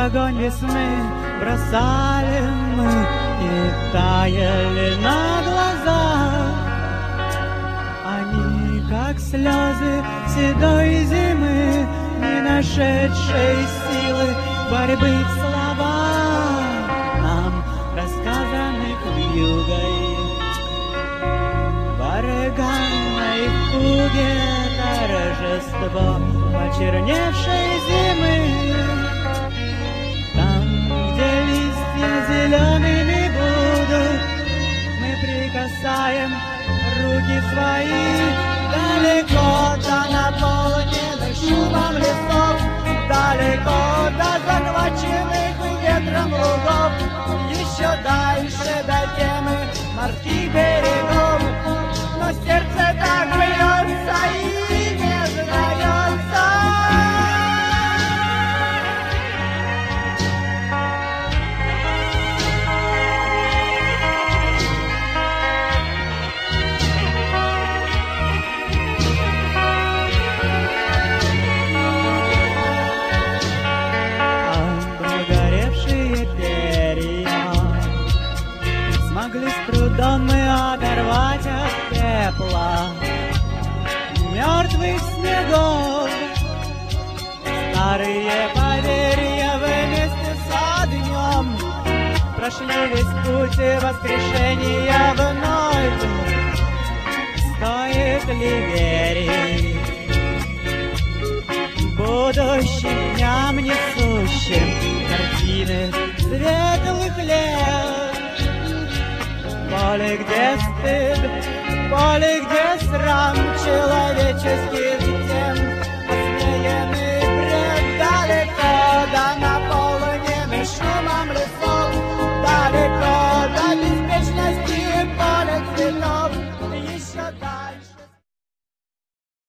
огонь весны бросали мы и таяли на глазах. Они, как слезы седой зимы, не нашедшей силы борьбы в словах, нам рассказанных вьюгой, в органной фуге торжество почерневшей зимы. Там, где листья зелеными будут, мы прикасаем руки свои. Далеко до наполненных шумом лесов, далеко до захваченных ветром лугов, еще дальше до темы морских берегов. Но сердце так бьется и не сдается. Смогли с трудом мы оторвать от пепла мертвых снегов. Старые поверья вместе с огнем прошли весь путь воскрешения вновь. Стоит ли верить будущим дням, несущим картины светлых лет? Поле, где стыд, поле, где срам человеческих